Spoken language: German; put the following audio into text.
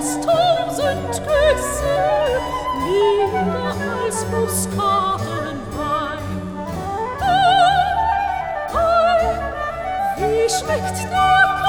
ist tausend Küsse, milder als Muskatenwein. Ei, ei, wie schmeckt der